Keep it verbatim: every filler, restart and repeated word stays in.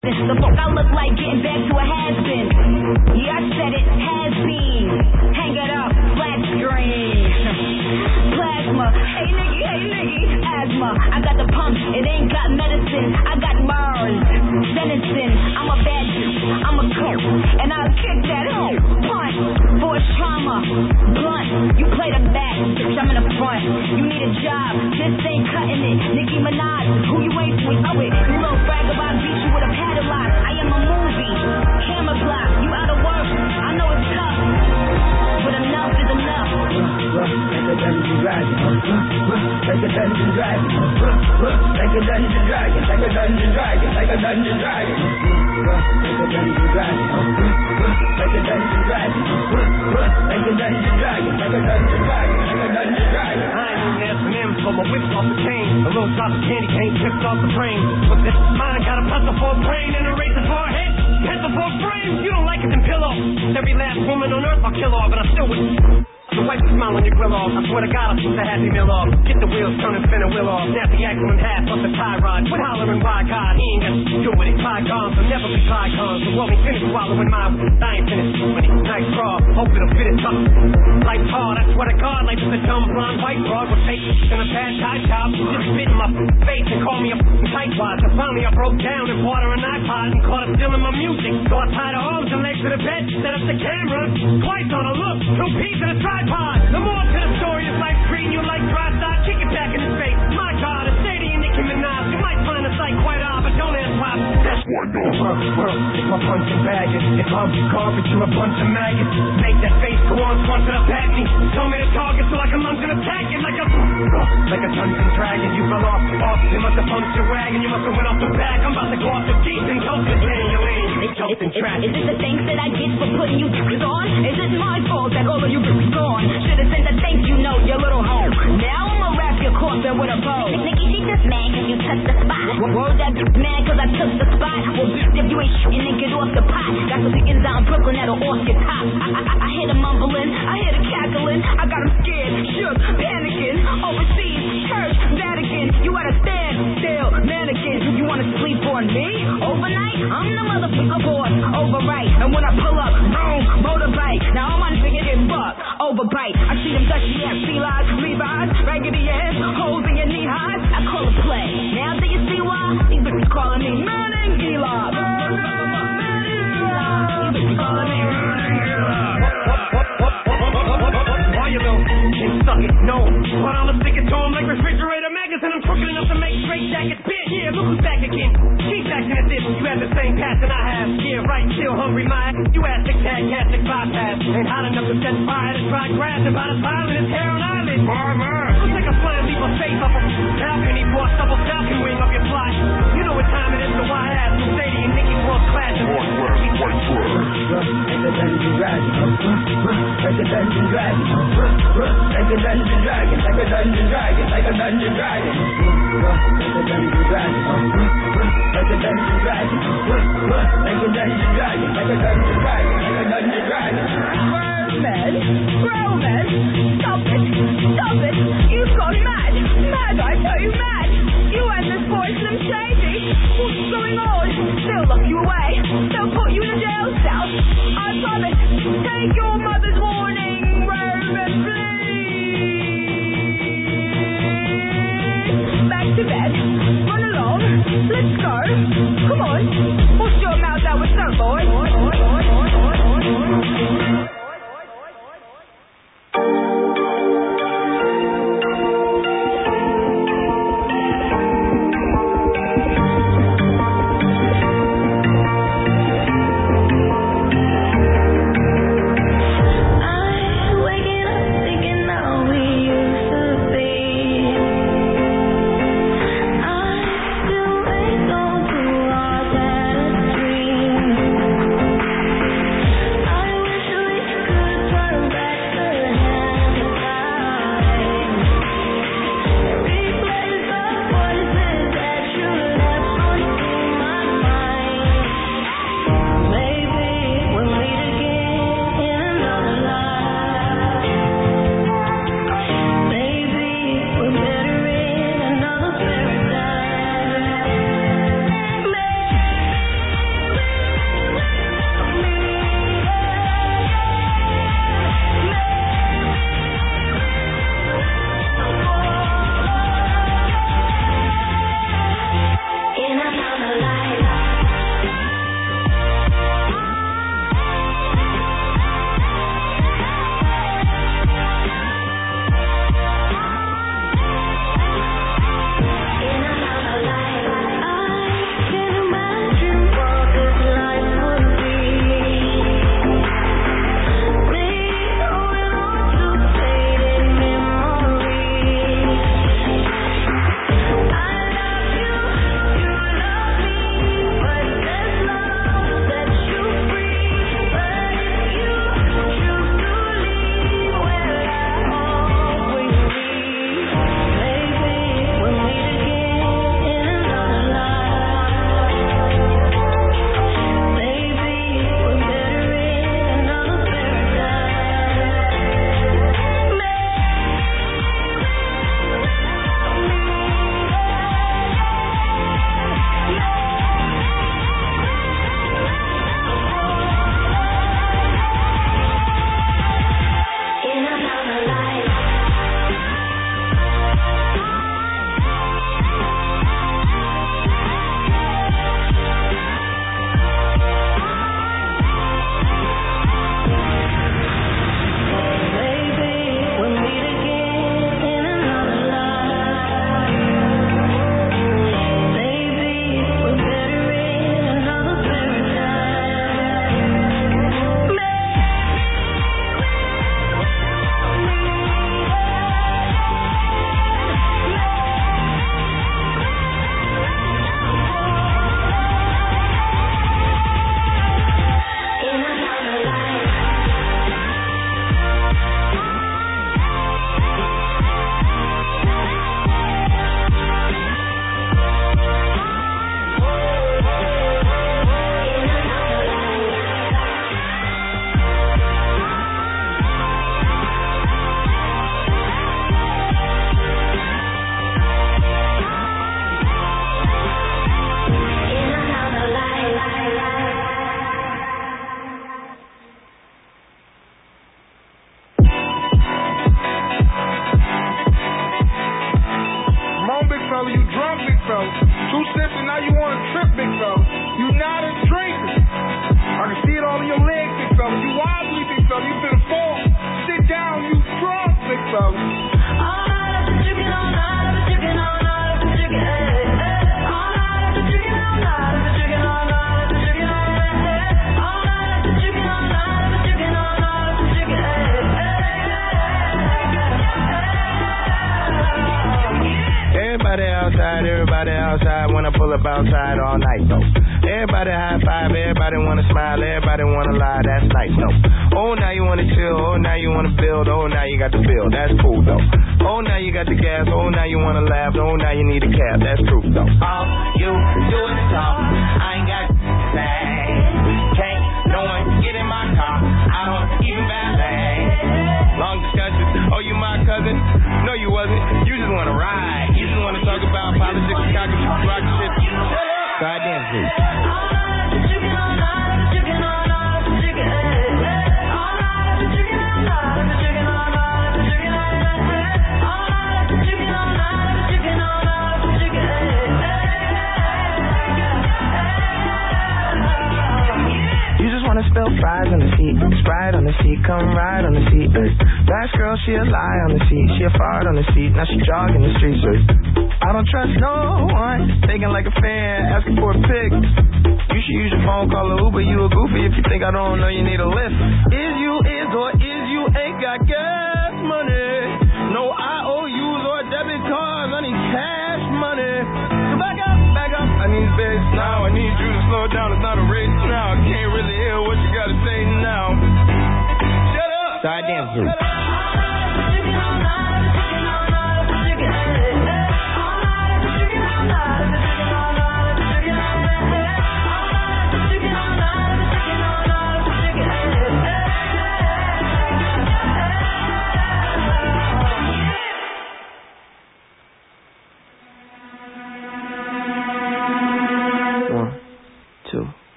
The fuck I look like getting back to a has-been. Yeah, I said it, has been. Hang it up, flat screen. Plasma, hey nigga, hey nigga, asthma. I got the pump, it ain't got medicine. I got Mars, venison. I'm a bad dude, I'm a coat, and I'll kick that hoe. Punt, force trauma, blunt. You play the back, bitch, I'm in the front. You need a job, this ain't cutting it. Nicki Minaj, who you ain't with? Oh wait, you little vagabond, beat you with a paddle lock. I am a movie, camera block. You out of work, I know it's tough, but enough is enough. Like a Dungeon Dragon, like a Dungeon Dragon, like a Dungeon Dragon, like a Dungeon Dragon, like a Dungeon Dragon, like a Dungeon Dragon, like a Dungeon Dragon, like a Dungeon Dragon, like a Dungeon Dragon, like a Dungeon Dragon. I ain't S and M, so my whip's off the chain. A little drop of candy cane tipped off the frame. But this mind got a pencil for a brain and a razor for a head. Pencil for a frame, you don't like it, then pillow. Every last woman on earth I'll kill off, but I still would. The wipe the smile on your grill off. I swear to God I'll shoot the happy meal off. Get the wheels turning, spin a wheel off. Snap the axle in half, off the tie rod. Quit hollering, why God, he ain't got to do with it. Bygones will never be bygones. The world ain't finished swallowing my I ain't finished with it. Nice draw, hope it'll fit it tough. Life's hard, I swear to God, like it's a dumb blonde white broad with fake in a bad tie job. Just spit in my face and call me a tightwad. So finally I broke down and bought her an iPod and caught her stealing my music. So I tied her arms and legs to the bed, set up the camera. Twice on a look, two peas in a tripod. The more to the story is like treating you like dry stock. Kick it back in his face. My God, it's Sadie and Nicki Minaj. You might find the sight quite odd, but don't ask why. That's why no. Work, work, it's my punching baggage. If I'm garbage, you're a bunch of maggots. Make that face go on, want to attack me. Tell me the target so I can lunge and attack it like a like a Dungeon Dragon. You fell off, off. You must have punched your wagon. You must have went off the back. I'm about to go off the deep and go to the lane. You ain't, you ain't jumped in track. Is it the thanks that I get for putting you on? Is it my fault that all of you bitches gone? Should've sent a thank you note, your little hoe. Now I'ma wrap your coffin with a bow. Nikki, she just mad cause you touched the spot. Word that bitch mad cause I took the spot. Well, bitch, if you ain't shitting, then get off the pot. Got some chickens out in Brooklyn that'll off your top. I, I, I, I hear them mumbling, I hear the cackling. I got them scared, shook, panicking. Overseas, church, Vatican. You gotta stand still, mannequin. You wanna sleep on me? Overnight? I'm the motherfucker boss, overright. And when I pull up, boom, motorbike. Now I'm on figure get buck, overbite. I see them dusty ass felines, Levi's, raggedy ass, holes in your knee highs. I call it play. Now do you see why? These bitches calling me Manning Eli. These bitches calling me Manning Eli. Why you know? Can't suck it, no. But I'ma stick it to him like refrigerator magnets, and I'm crooked enough to make straight jackets. Bitch, yeah, look who's back again. Keep acting at this. You have the same passion I have. Yeah, right, still hungry, my ass. You ass sick, tag, gastric bypass. Ain't hot enough to set fire to try grabbing by the time in his hair on eyelids. My man. Looks like a flying leap of faith up a balcony for a double falcon wing up your fly. You know what time it is, so why ask? From Sadie and Nicki for a clash. Northwest, white flag. Like a Dungeon Dragon, like a Dungeon Dragon, like a Dungeon Dragon, like a Dungeon Dragon, like a Dungeon Dragon, like a Dungeon Dragon, like a Dungeon Dragon, like a Dungeon Dragon, like a Dungeon Dragon, like a Dungeon Dragon. Roman, Roman, stop it, stop it. You've gone mad, mad, I tell you mad. You and this boy Slim Shady. What's going on? They'll lock you away. They'll put you in a jail cell. I promise. Take your mother's warning, Roman, please. Back to bed. Run along. Let's go. Come on. Wash your mouth out with some boy. pull up outside all night, though. Everybody high five, everybody wanna smile, everybody wanna lie, that's nice, though. Oh, now you wanna chill, oh, now you wanna build, oh, now you got the bill, that's cool, though. Oh, now you got the gas, oh, now you wanna laugh, oh, now you need a cab, that's true, though. All you do is talk, I ain't got to say. Can't no one get in my car, I don't even valet. Long discussion, oh, you my cousin? No, you wasn't, you just wanna ride, you just wanna talk about politics, Chicago, rock shit. Goddamn food. Spill fries on the seat, Sprite on the seat, come ride on the seat. Ay. Last girl, she a lie on the seat, she a fart on the seat, now she jogging the streets. Ay. I don't trust no one, thinking like a fan, asking for a pic. You should use your phone, call a Uber, you a goofy if you think I don't know you need a lift. Is you is or is you ain't got gas money? No I O Us or debit cards, I need cash money. So back up, back up, I need space now, I need you to slow down, it's not a race now, I can't really hear what you gotta say now. Shut up! Goddamn food.